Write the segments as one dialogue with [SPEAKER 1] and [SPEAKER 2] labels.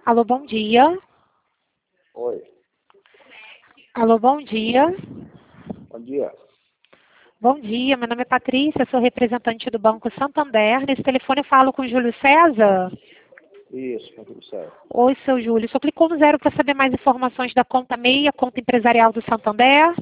[SPEAKER 1] Alô, bom dia.
[SPEAKER 2] Oi,
[SPEAKER 1] Alô, bom dia.
[SPEAKER 2] bom dia.
[SPEAKER 1] Bom dia, meu nome é Patrícia, sou representante do Banco Santander. Nesse telefone eu falo com o Júlio César.
[SPEAKER 2] Isso, tá tudo certo.
[SPEAKER 1] Oi, seu Júlio. Só clicou no 0 para saber mais informações da conta MEI, a conta empresarial do Santander.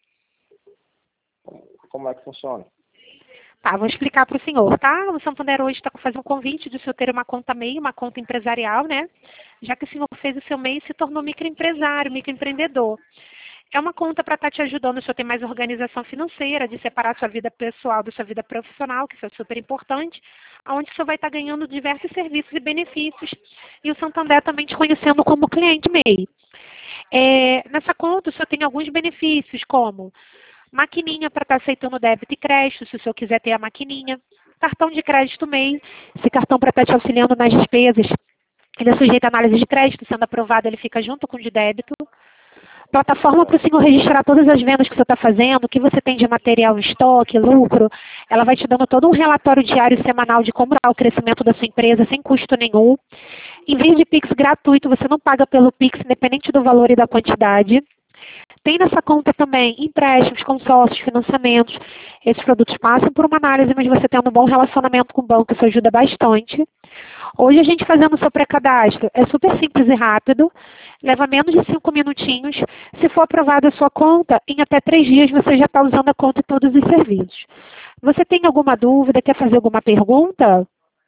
[SPEAKER 2] Como é que funciona?
[SPEAKER 1] Tá, vou explicar para o senhor, tá? O Santander hoje está fazendo um convite de o senhor ter uma conta MEI, uma conta empresarial, né? Já que o senhor fez o seu MEI e se tornou microempresário, microempreendedor. É uma conta para estar te ajudando o senhor ter mais organização financeira, de separar sua vida pessoal da sua vida profissional, que isso é super importante, onde o senhor vai estar ganhando diversos serviços e benefícios. E o Santander também te conhecendo como cliente MEI. Nessa conta, o senhor tem alguns benefícios, como maquininha para estar aceitando débito e crédito, se o senhor quiser ter a maquininha. Cartão de crédito MEI, esse cartão para estar te auxiliando nas despesas. Ele é sujeito à análise de crédito, sendo aprovado, ele fica junto com o de débito. Plataforma para o senhor registrar todas as vendas que o senhor está fazendo, o que você tem de material em estoque, lucro. Ela vai te dando todo um relatório diário e semanal de como está o crescimento da sua empresa, sem custo nenhum. Envio de Pix gratuito, você não paga pelo Pix, independente do valor e da quantidade. Tem nessa conta também empréstimos, consórcios, financiamentos. Esses produtos passam por uma análise, mas você tendo um bom relacionamento com o banco, isso ajuda bastante. Hoje a gente fazendo o seu pré-cadastro é super simples e rápido, leva menos de 5 minutinhos. Se for aprovada a sua conta, em até 3 dias você já está usando a conta e todos os serviços. Você tem alguma dúvida, quer fazer alguma pergunta?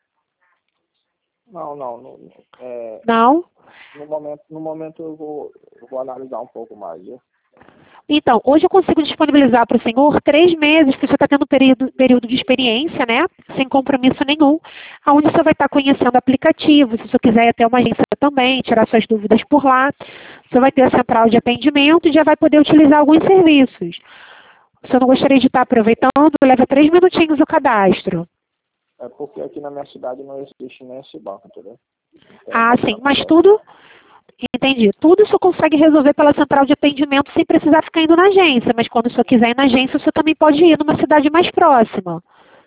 [SPEAKER 1] Não?
[SPEAKER 2] No momento eu vou analisar um pouco mais, viu?
[SPEAKER 1] Então, hoje eu consigo disponibilizar para o senhor 3 meses, que o senhor está tendo período de experiência, né? Sem compromisso nenhum, onde o senhor vai estar conhecendo aplicativos, se o senhor quiser ir até uma agência também, tirar suas dúvidas por lá. O senhor vai ter a central de atendimento e já vai poder utilizar alguns serviços. O senhor não gostaria de estar aproveitando? Leva 3 minutinhos o cadastro.
[SPEAKER 2] É porque aqui na minha cidade não existe nem esse banco, entendeu?
[SPEAKER 1] Ah, sim, mas tudo... Entendi. Tudo o senhor consegue resolver pela central de atendimento sem precisar ficar indo na agência. Mas quando o senhor quiser ir na agência, o senhor também pode ir numa cidade mais próxima.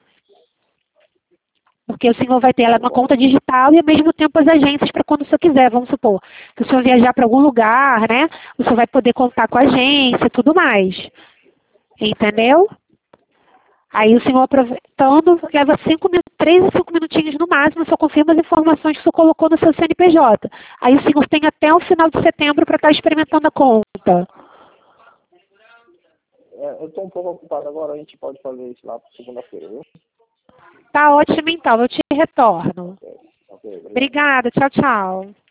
[SPEAKER 1] Porque o senhor vai ter ela uma conta digital e ao mesmo tempo as agências para quando o senhor quiser. Vamos supor, se o senhor viajar para algum lugar, né? O senhor vai poder contar com a agência e tudo mais. Entendeu? Aí o senhor aproveitando, leva 3 a 5 minutinhos no máximo, só confirma as informações que o senhor colocou no seu CNPJ. Aí o senhor tem até o final de setembro para estar experimentando a conta.
[SPEAKER 2] Eu estou um pouco ocupado agora, a gente pode fazer isso lá para segunda-feira, viu?
[SPEAKER 1] Tá ótimo então, eu te retorno.
[SPEAKER 2] Ok, obrigado.
[SPEAKER 1] Obrigada, tchau, tchau.